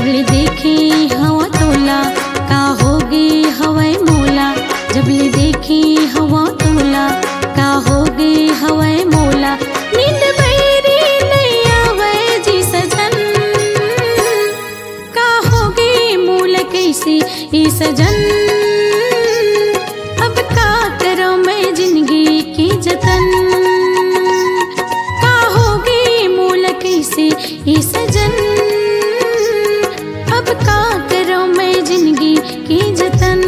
ले देखे हवा तोला का होगी हवाए मोला। जब ले देखे हवा तोला का होगी हवाए मोला। नींद बैरी नहीं आवे जी सजन का होगी मोला कैसे ये सजन। अब का करो मैं जिंदगी की जतन का होगी मोला कैसे ये सजन। अब का करो मैं जिंदगी की जतन।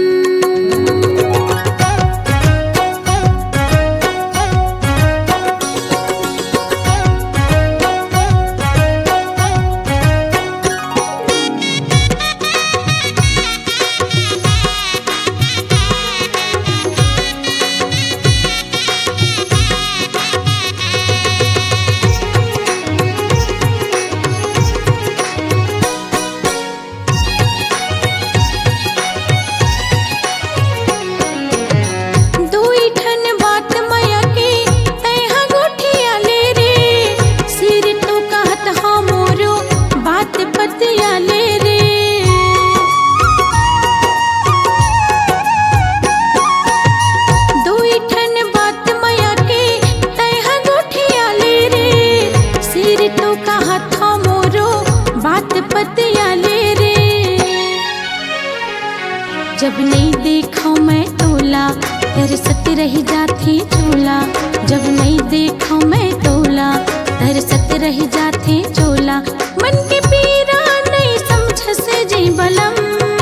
जब नहीं देखा मैं तोला तरसत रह जाती चोला। जब नहीं देखा मैं तोला तरसत रह जाती चोला। मन के पीरा नहीं समझ से जी बलम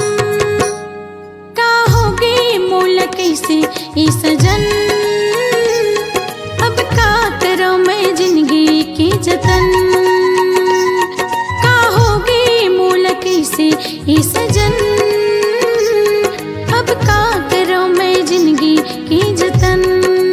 का होगी मोला कैसे ये सजन। अब का करो मैं जिंदगी की जतन का होगी मोला कैसे ये सजन। अब का करो मैं जिंदगी की जतन।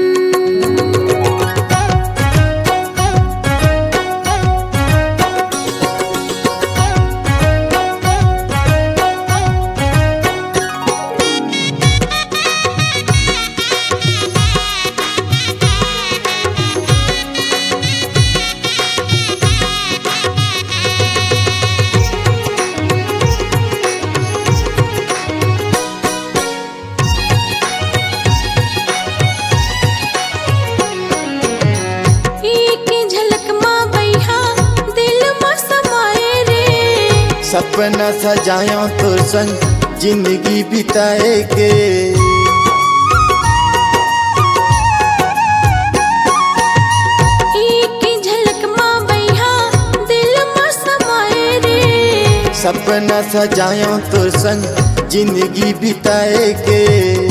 सपना सजाया तो संग जिंदगी बिताएगे। एक झलक माँ बैहा दिल में समाए रे। सपना सजाया तो संग जिंदगी बिताएगे।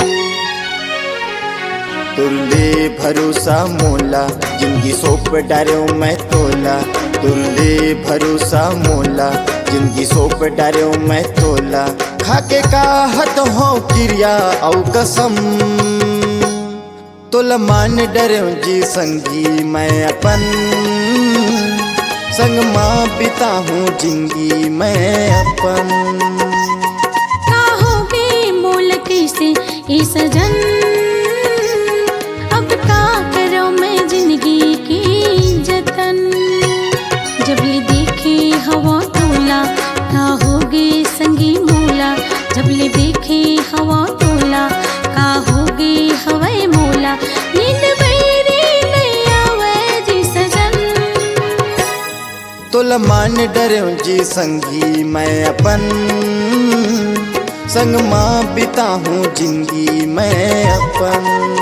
तुल्ले भरोसा मोला जिंदगी सौंप डारे मैं तोला। तुल्ले भरोसा मोला जिंदगी सौंप डारे मैं तोला। खाके का हद हो क्रिया औ कसम तोला मान डरे जी संगी मैं अपन। संग माँ बिता हूँ जिंदगी मैं अपन का होगी मोला कैसे ये सजन। अब का करो मैं जिंदगी की जतन। जब ले देखे हवा तोला का होगी संगी मोला। जब ले देखे हवा तोला का होगी हवाए मोला। नींद बैरी नहीं आवे जी सजन तोला मान डरे जी संगी मैं अपन। संग माँ बिता हूँ जिंदगी मैं अपन।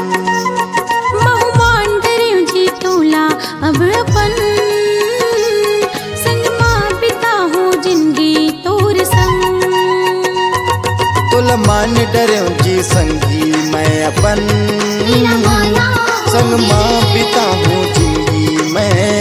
बहुमान डरे जी तोला अब अपन। संग माँ बिता हूँ जिंदगी तोर संग। तोला मान डरे जी संगी मैं अपन। संग माँ बिता हूँ जिंदगी मैं